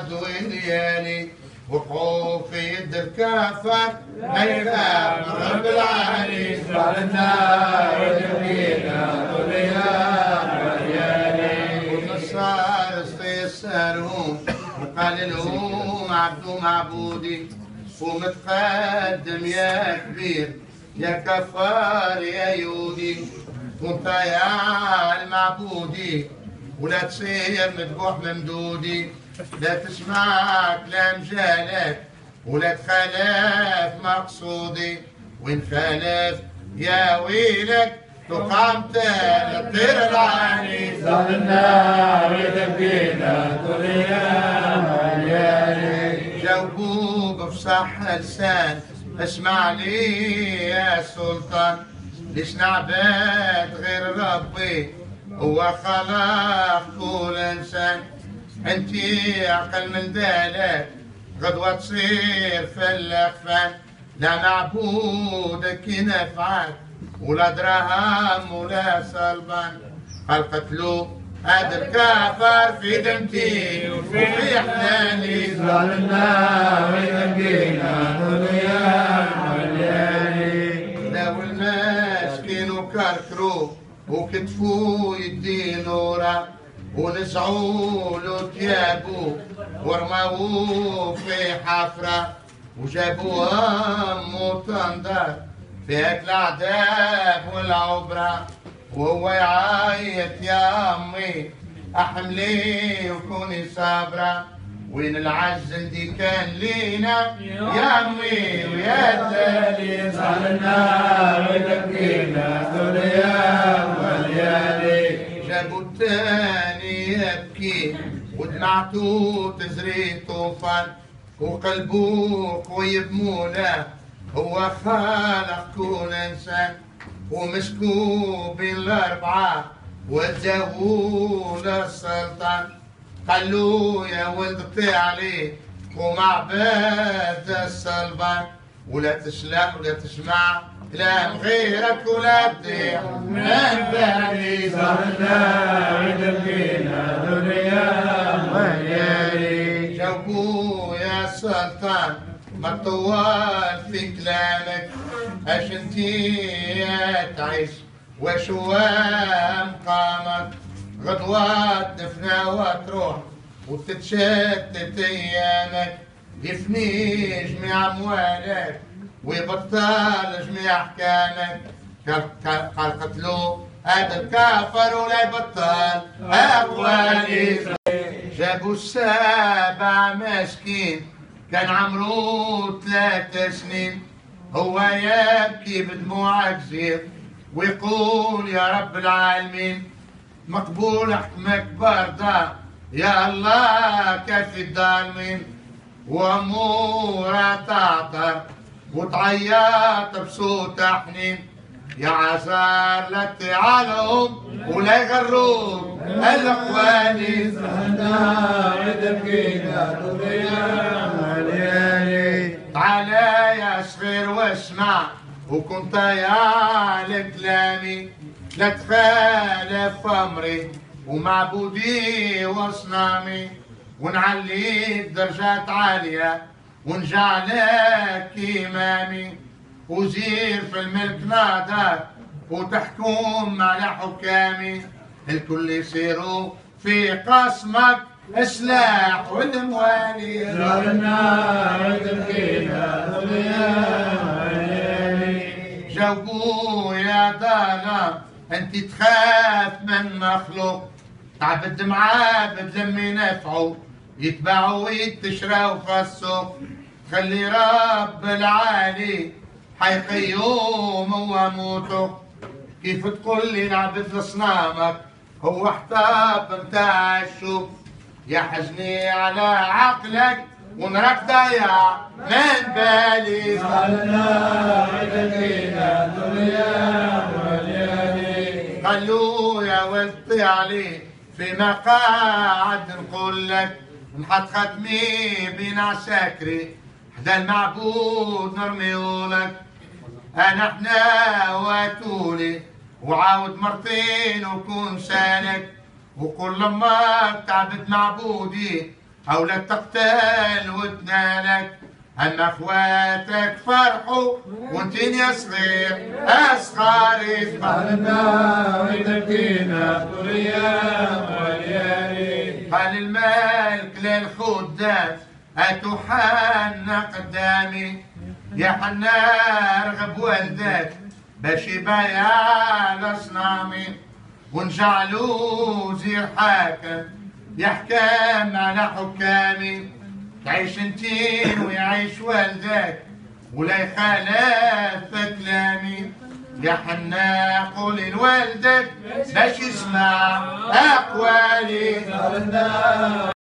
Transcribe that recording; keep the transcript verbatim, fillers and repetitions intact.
عد وليالي وقعوا في يد الكافر ما يخاف من رب العالي. على النار وجبينا وليال وليالي والنصارى استيسرهم وقال لهم عبدوا معبودي ومتقدم يا كبير يا كفار يا يهودي وانت يا المعبودي ولا تصير مذبوح ممدودي لا تسمع كلام جالك ولا تخالف مقصودي وان خالف يا ويلك تقام تطير العالي. صار النار وجبينا وليال وليالي جاوبوا بفصح لسان اسمع لي يا سلطان ليش نعبد غير ربي هو خلق كل انسان. انتي عقل من دالك غدوة تصير في الاخفان لا معبودك ينفعك ولا دراهم ولا صلبان. خلقت له هذا الكافر في دمتي وفي حناني. صار النار وجبينا وليال وليالي لو المسكين وكركرو وكتفو يدي نورا ونزعوا له ثيابه ورموه في حفره وجابوا امه تنظر فيك العذاب والعبره وهو يعيط يا امي احملي وكوني صابره. وين العز اللي كان لينا يا امي ويا تالي. صار النار وجبينا وليال وليالي جابوا التاني يبكي ودمعته تزري طوفان وقلبه قوي بمولاه هو خالق كل انسان. ومسكوا بين الاربعه وجابوا للسلطان قال له يا ولد طيع عليه ومع باب الصلبان ولا تسلم ولا تسمع كلام غيرك ولا تطيع من بعدي. صار النار وجبينا وليال وليالي جاوبوا يا سلطان ما طول في كلامك اش انتي تعيش واش هو مقامك غدوة تفنى وتروح وتتشتت ايامك يفني جميع اموالك ويبطل جميع احكامك. خلقت له هذا الكافر ولا يبطل اقوالي. جابوا السابع مسكين كان عمره ثلاث سنين هو يبكي بدموع كثير ويقول يا رب العالمين مقبول حكمك برضا يا الله كفي الظالمين. واموره تعطر وتعيط بصوت حنين يا عسار لا تعالهم ولا يغروك الاقوالي. صار النار وجبينا وليال وليالي تعالى يا صغير واسمع وكنت يا لكلامي لا تخالف امري ومعبودي واصنامي ونعليك درجات عاليه ونجعلك امامي وزير في الملك نادر وتحكم على حكامي الكل يصيروا في قسمك سلاح والموالي. صار النار وجبينا وليال وليالي جاوبوا يا دانا انت تخاف من مخلوق تعبد معابد لما ينفعوا يتباعوا ويتشراوا في السوق. خلي رب العالي حيقيوم وموتوا كيف تقول لي نعبد لصنامك هو حطاب متاع الشوق. يا حزني على عقلك ونراك ضيع من بالي. صار النار وجبينا وليال وليالي خلوه يا ولد طيع لي في مقاعد نقول لك نحط ختمي بين عساكري حدا المعبود نرميولك. انا احنا واتولي وعاود مرتين وكون سالك وكل لما تعبد معبودي أو لا تقتل وتنالك، أما أخواتك فرحوا وانتين يا صغير أصغار يفرحوا. قالنا وتبكينا طول الأيام والليالي. قال الملك للخدام أتحن قدامي، يا حنا رغب والدك باش يبايع الأصنامي، ونجعلو زير حاكم يحكم على حكامي، تعيش انتين ويعيش والدك ولا يخالف كلامي. يا حنا قولي لوالدك باش يسمع أقوالي.